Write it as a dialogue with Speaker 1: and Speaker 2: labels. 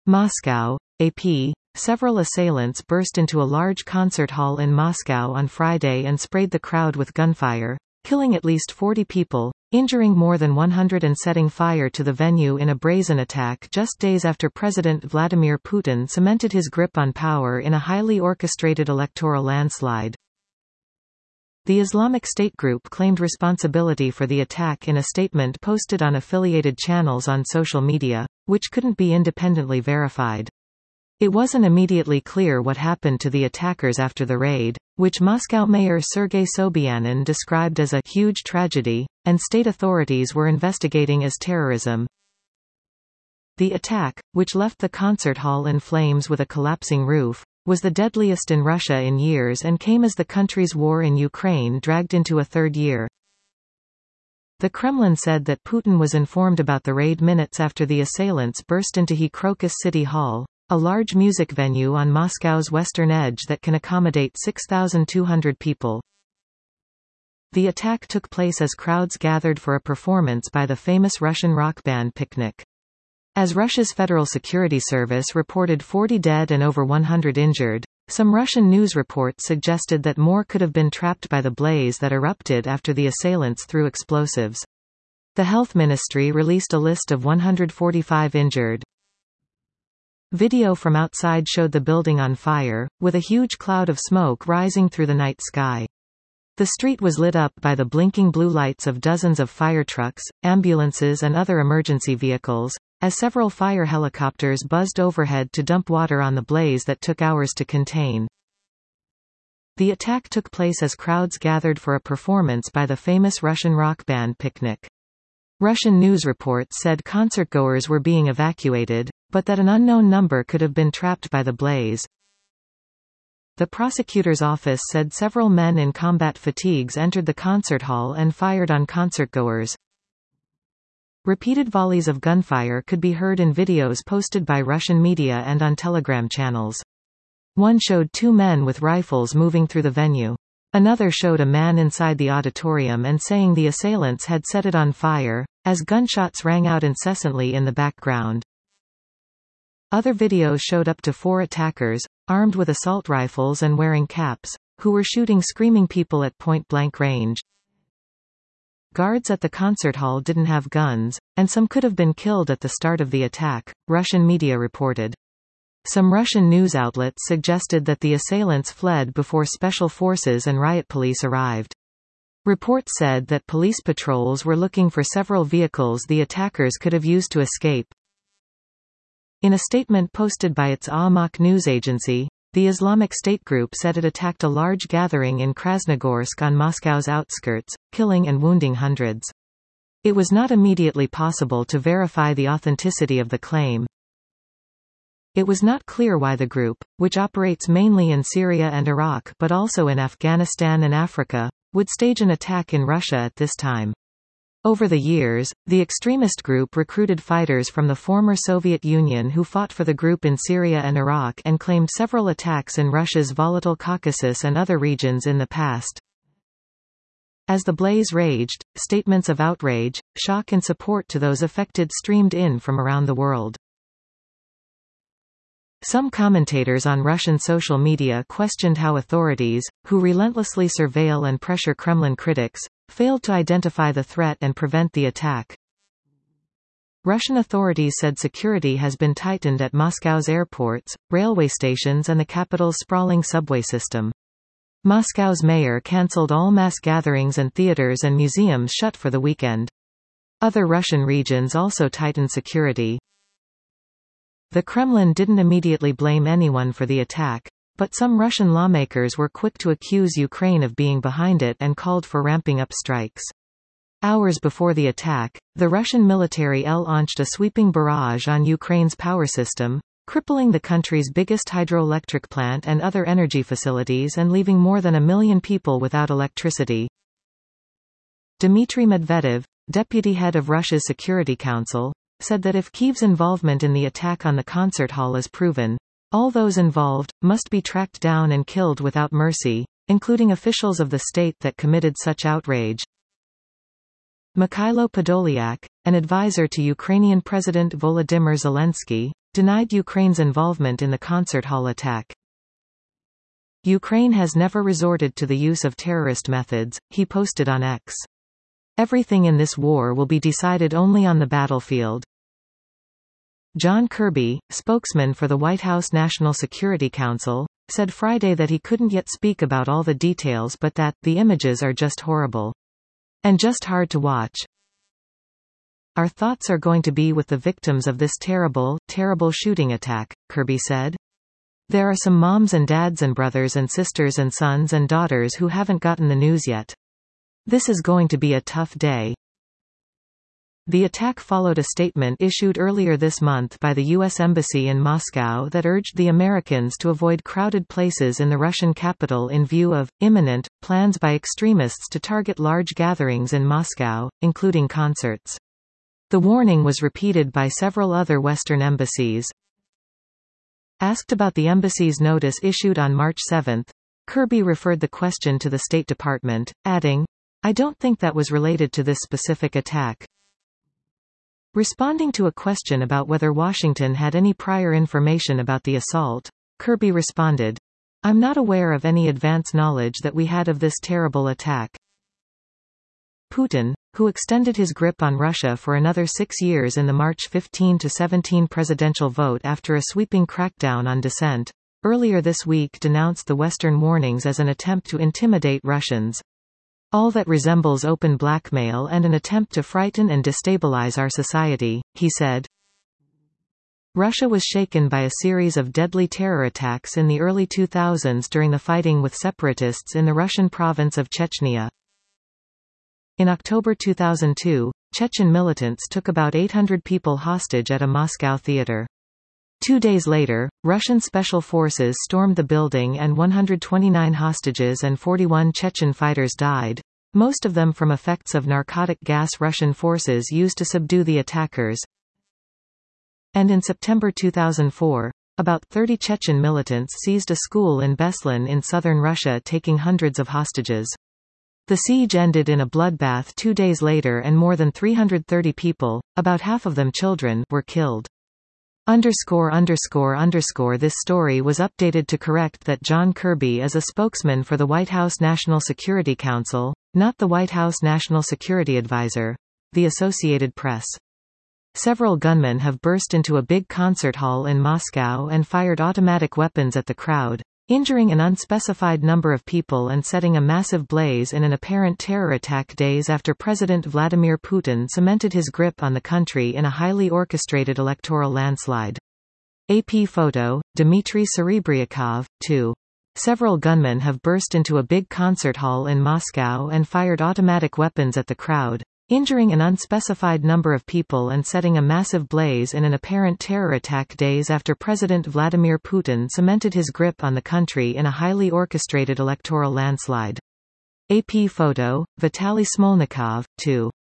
Speaker 1: Moscow, AP. Several assailants burst into a large concert hall in Moscow on Friday and sprayed the crowd with gunfire, killing at least 40 people, injuring more than 100 and setting fire to the venue in a brazen attack just days after President Vladimir Putin cemented his grip on power in a highly orchestrated electoral landslide. The Islamic State group claimed responsibility for the attack in a statement posted on affiliated channels on social media, which couldn't be independently verified. It wasn't immediately clear what happened to the attackers after the raid, which Moscow Mayor Sergei Sobyanin described as a huge tragedy, and state authorities were investigating as terrorism. The attack, which left the concert hall in flames with a collapsing roof, was the deadliest in Russia in years and came as the country's war in Ukraine dragged into a third year. The Kremlin said that Putin was informed about the raid minutes after the assailants burst into Crocus City Hall, a large music venue on Moscow's western edge that can accommodate 6,200 people. The attack took place as crowds gathered for a performance by the famous Russian rock band Picnic. As Russia's Federal Security Service reported 40 dead and over 100 injured, some Russian news reports suggested that more could have been trapped by the blaze that erupted after the assailants threw explosives. The Health Ministry released a list of 145 injured. Video from outside showed the building on fire, with a huge cloud of smoke rising through the night sky. The street was lit up by the blinking blue lights of dozens of fire trucks, ambulances and other emergency vehicles, as several fire helicopters buzzed overhead to dump water on the blaze that took hours to contain. The attack took place as crowds gathered for a performance by the famous Russian rock band Picnic. Russian news reports said concertgoers were being evacuated, but that an unknown number could have been trapped by the blaze. The prosecutor's office said several men in combat fatigues entered the concert hall and fired on concertgoers. Repeated volleys of gunfire could be heard in videos posted by Russian media and on Telegram channels. One showed two men with rifles moving through the venue. Another showed a man inside the auditorium and saying the assailants had set it on fire, as gunshots rang out incessantly in the background. Other videos showed up to 4 attackers, armed with assault rifles and wearing caps, who were shooting screaming people at point-blank range. Guards at the concert hall didn't have guns, and some could have been killed at the start of the attack, Russian media reported. Some Russian news outlets suggested that the assailants fled before special forces and riot police arrived. Reports said that police patrols were looking for several vehicles the attackers could have used to escape. In a statement posted by its Ahmak news agency, the Islamic State group said it attacked a large gathering in Krasnogorsk on Moscow's outskirts, killing and wounding hundreds. It was not immediately possible to verify the authenticity of the claim. It was not clear why the group, which operates mainly in Syria and Iraq but also in Afghanistan and Africa, would stage an attack in Russia at this time. Over the years, the extremist group recruited fighters from the former Soviet Union who fought for the group in Syria and Iraq and claimed several attacks in Russia's volatile Caucasus and other regions in the past. As the blaze raged, statements of outrage, shock and support to those affected streamed in from around the world. Some commentators on Russian social media questioned how authorities, who relentlessly surveil and pressure Kremlin critics, failed to identify the threat and prevent the attack. Russian authorities said security has been tightened at Moscow's airports, railway stations and the capital's sprawling subway system. Moscow's mayor cancelled all mass gatherings and theaters and museums shut for the weekend. Other Russian regions also tightened security. The Kremlin didn't immediately blame anyone for the attack, but some Russian lawmakers were quick to accuse Ukraine of being behind it and called for ramping up strikes. Hours before the attack, the Russian military launched a sweeping barrage on Ukraine's power system, crippling the country's biggest hydroelectric plant and other energy facilities and leaving more than 1 million people without electricity. Dmitry Medvedev, deputy head of Russia's Security Council, said that if Kyiv's involvement in the attack on the concert hall is proven, all those involved must be tracked down and killed without mercy, including officials of the state that committed such outrage. Mikhailo Podolyak, an advisor to Ukrainian President Volodymyr Zelensky, denied Ukraine's involvement in the concert hall attack. Ukraine has never resorted to the use of terrorist methods, he posted on X. Everything in this war will be decided only on the battlefield. John Kirby, spokesman for the White House National Security Council, said Friday that he couldn't yet speak about all the details but that, the images are just horrible. And just hard to watch. Our thoughts are going to be with the victims of this terrible, terrible shooting attack, Kirby said. There are some moms and dads and brothers and sisters and sons and daughters who haven't gotten the news yet. This is going to be a tough day. The attack followed a statement issued earlier this month by the U.S. Embassy in Moscow that urged the Americans to avoid crowded places in the Russian capital in view of imminent plans by extremists to target large gatherings in Moscow, including concerts. The warning was repeated by several other Western embassies. Asked about the embassy's notice issued on March 7, Kirby referred the question to the State Department, adding, "I don't think that was related to this specific attack." Responding to a question about whether Washington had any prior information about the assault, Kirby responded, "I'm not aware of any advance knowledge that we had of this terrible attack." Putin, who extended his grip on Russia for another 6 years in the March 15-17 presidential vote after a sweeping crackdown on dissent, earlier this week denounced the Western warnings as an attempt to intimidate Russians. "All that resembles open blackmail and an attempt to frighten and destabilize our society," he said. Russia was shaken by a series of deadly terror attacks in the early 2000s during the fighting with separatists in the Russian province of Chechnya. In October 2002, Chechen militants took about 800 people hostage at a Moscow theater. 2 days later, Russian special forces stormed the building and 129 hostages and 41 Chechen fighters died, most of them from effects of narcotic gas Russian forces used to subdue the attackers. And in September 2004, about 30 Chechen militants seized a school in Beslan in southern Russia, taking hundreds of hostages. The siege ended in a bloodbath 2 days later and more than 330 people, about half of them children, were killed. This story was updated to correct that John Kirby is a spokesman for the White House National Security Council, not the White House National Security Advisor. The Associated Press. Several gunmen have burst into a big concert hall in Moscow and fired automatic weapons at the crowd, injuring an unspecified number of people and setting a massive blaze in an apparent terror attack days after President Vladimir Putin cemented his grip on the country in a highly orchestrated electoral landslide. AP photo, Dmitry Serebryakov, 2. Several gunmen have burst into a big concert hall in Moscow and fired automatic weapons at the crowd, injuring an unspecified number of people and setting a massive blaze in an apparent terror attack days after President Vladimir Putin cemented his grip on the country in a highly orchestrated electoral landslide. AP photo, Vitaly Smolnikov, 2.